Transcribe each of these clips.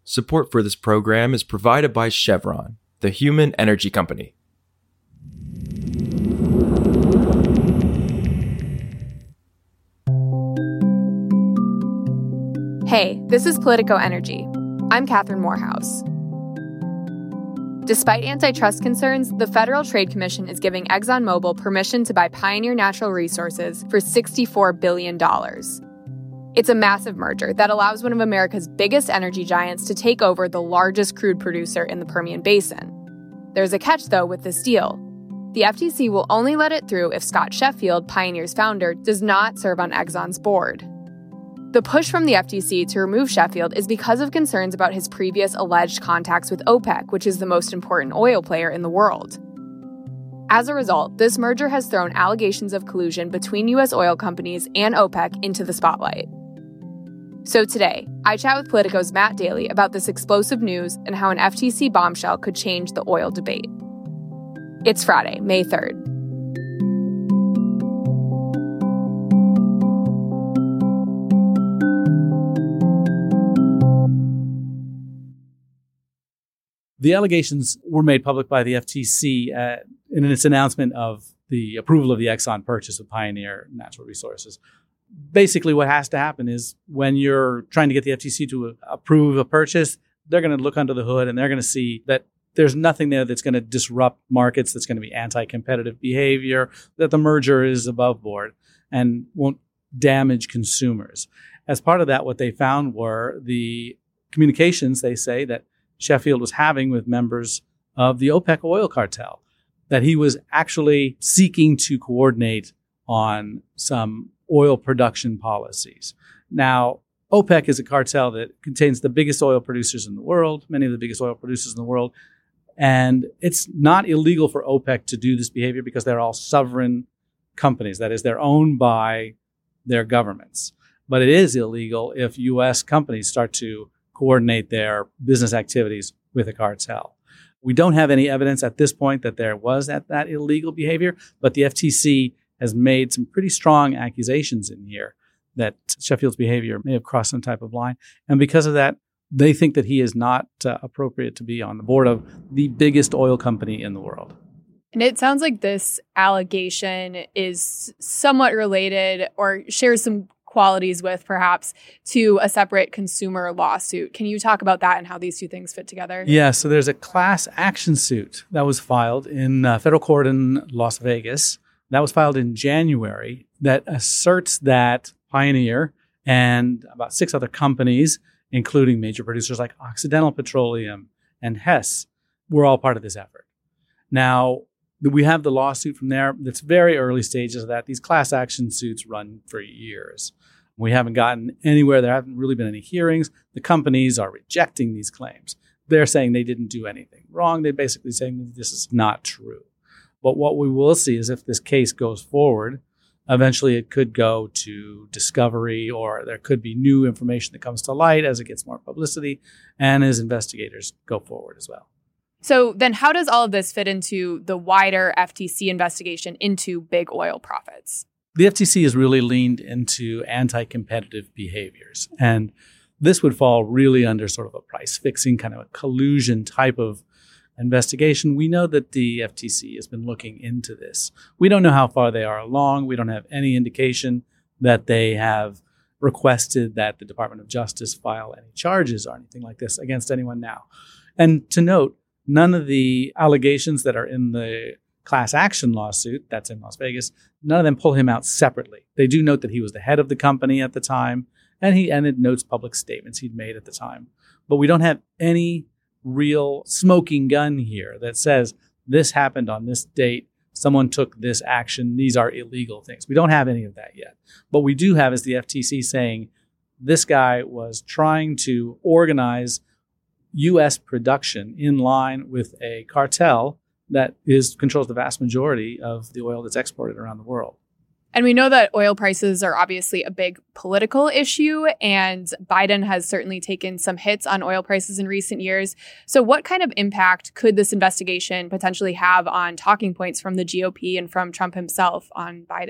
Support for this program is provided by Chevron, the human energy company. Hey, this is Politico Energy. I'm Catherine Morehouse. Despite antitrust concerns, the Federal Trade Commission is giving ExxonMobil permission to buy Pioneer Natural Resources for $64 billion. It's a massive merger that allows one of America's biggest energy giants to take over the largest crude producer in the Permian Basin. There's a catch, though, with this deal. The FTC will only let it through if Scott Sheffield, Pioneer's founder, does not serve on Exxon's board. The push from the FTC to remove Sheffield is because of concerns about his previous alleged contacts with OPEC, which is the most important oil player in the world. As a result, this merger has thrown allegations of collusion between U.S. oil companies and OPEC into the spotlight. So today, I chat with Politico's Matt Daly about this explosive news and how an FTC bombshell could change the oil debate. It's Friday, May 3rd. The allegations were made public by the FTC in its announcement of the approval of the Exxon purchase of Pioneer Natural Resources. Basically, what has to happen is when you're trying to get the FTC to approve a purchase, they're going to look under the hood and they're going to see that there's nothing there that's going to disrupt markets, that's going to be anti-competitive behavior, that the merger is above board and won't damage consumers. As part of that, what they found were the communications, they say, that Sheffield was having with members of the OPEC oil cartel, that he was actually seeking to coordinate on some oil production policies. Now, OPEC is a cartel that contains the biggest oil producers in the world, many of the biggest oil producers in the world. And it's not illegal for OPEC to do this behavior because they're all sovereign companies. That is, they're owned by their governments. But it is illegal if U.S. companies start to coordinate their business activities with a cartel. We don't have any evidence at this point that there was that illegal behavior, but the FTC has made some pretty strong accusations in here that Sheffield's behavior may have crossed some type of line. And because of that, they think that he is not appropriate to be on the board of the biggest oil company in the world. And it sounds like this allegation is somewhat related or shares some qualities with, perhaps, to a separate consumer lawsuit. Can you talk about that and how these two things fit together? Yeah, so there's a class action suit that was filed in federal court in Las Vegas. That was filed in January that asserts that Pioneer and about 6 other companies, including major producers like Occidental Petroleum and Hess, were all part of this effort. Now, we have the lawsuit from there. That's very early stages of that. These class action suits run for years. We haven't gotten anywhere. There haven't really been any hearings. The companies are rejecting these claims. They're saying they didn't do anything wrong. They're basically saying this is not true. But what we will see is if this case goes forward, eventually it could go to discovery, or there could be new information that comes to light as it gets more publicity and as investigators go forward as well. So then how does all of this fit into the wider FTC investigation into big oil profits? The FTC has really leaned into anti-competitive behaviors. And this would fall really under sort of a price fixing, kind of a collusion type of investigation. We know that the FTC has been looking into this. We don't know how far they are along. We don't have any indication that they have requested that the Department of Justice file any charges or anything like this against anyone now. And to note, none of the allegations that are in the class action lawsuit that's in Las Vegas, none of them pull him out separately. They do note that he was the head of the company at the time, and it notes public statements he'd made at the time. But we don't have any real smoking gun here that says this happened on this date, someone took this action, these are illegal things. We don't have any of that yet. What we do have is the FTC saying this guy was trying to organize U.S. production in line with a cartel that controls the vast majority of the oil that's exported around the world. And we know that oil prices are obviously a big political issue, and Biden has certainly taken some hits on oil prices in recent years. So what kind of impact could this investigation potentially have on talking points from the GOP and from Trump himself on Biden?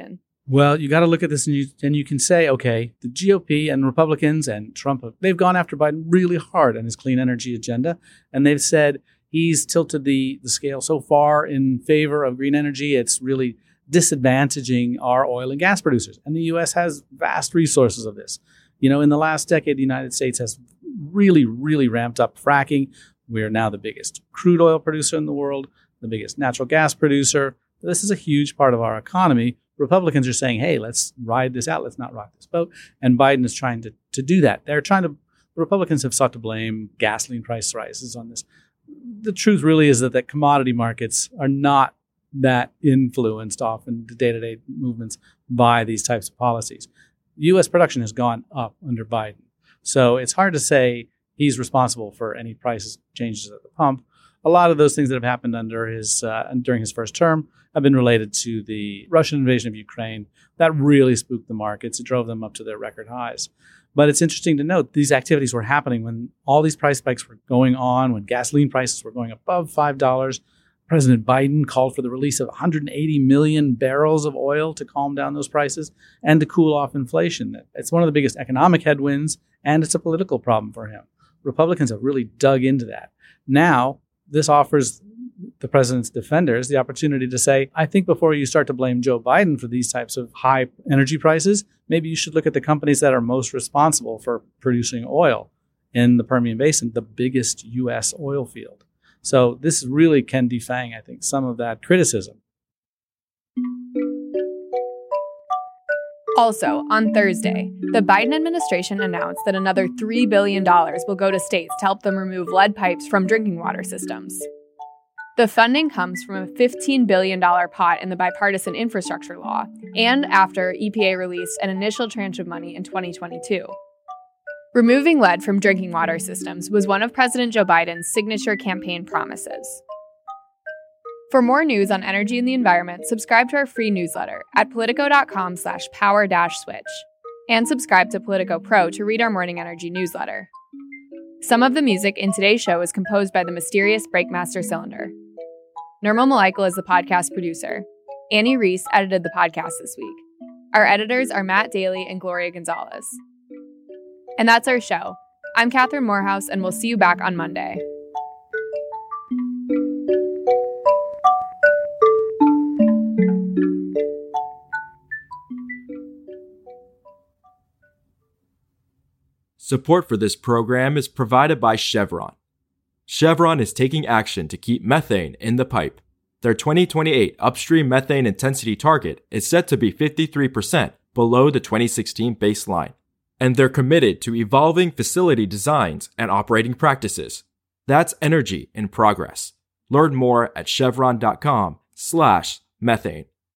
Well, you got to look at this and you can say, okay, the GOP and Republicans and Trump, they've gone after Biden really hard on his clean energy agenda. And they've said he's tilted the scale so far in favor of green energy, it's really disadvantaging our oil and gas producers. And the U.S. has vast resources of this. In the last decade, the United States has really, really ramped up fracking. We're now the biggest crude oil producer in the world, the biggest natural gas producer. This is a huge part of our economy. Republicans are saying, hey, let's ride this out. Let's not rock this boat. And Biden is trying to do that. The Republicans have sought to blame gasoline price rises on this. The truth really is that commodity markets are not that influenced often the day-to-day movements by these types of policies. U.S. production has gone up under Biden. So it's hard to say he's responsible for any price changes at the pump. A lot of those things that have happened during his first term have been related to the Russian invasion of Ukraine. That really spooked the markets. It drove them up to their record highs. But it's interesting to note these activities were happening when all these price spikes were going on, when gasoline prices were going above $5. President Biden called for the release of 180 million barrels of oil to calm down those prices and to cool off inflation. It's one of the biggest economic headwinds, and it's a political problem for him. Republicans have really dug into that. Now, this offers the president's defenders the opportunity to say, I think before you start to blame Joe Biden for these types of high energy prices, maybe you should look at the companies that are most responsible for producing oil in the Permian Basin, the biggest U.S. oil field. So this really can defang, I think, some of that criticism. Also, on Thursday, the Biden administration announced that another $3 billion will go to states to help them remove lead pipes from drinking water systems. The funding comes from a $15 billion pot in the bipartisan infrastructure law, and after EPA released an initial tranche of money in 2022. Removing lead from drinking water systems was one of President Joe Biden's signature campaign promises. For more news on energy and the environment, subscribe to our free newsletter at politico.com/power-switch and subscribe to Politico Pro to read our morning energy newsletter. Some of the music in today's show is composed by the mysterious Breakmaster Cylinder. Nirmal Malaikal is the podcast producer. Annie Reese edited the podcast this week. Our editors are Matt Daly and Gloria Gonzalez. And that's our show. I'm Catherine Morehouse, and we'll see you back on Monday. Support for this program is provided by Chevron. Chevron is taking action to keep methane in the pipe. Their 2028 upstream methane intensity target is set to be 53% below the 2016 baseline. And they're committed to evolving facility designs and operating practices. That's energy in progress. Learn more at chevron.com/methane.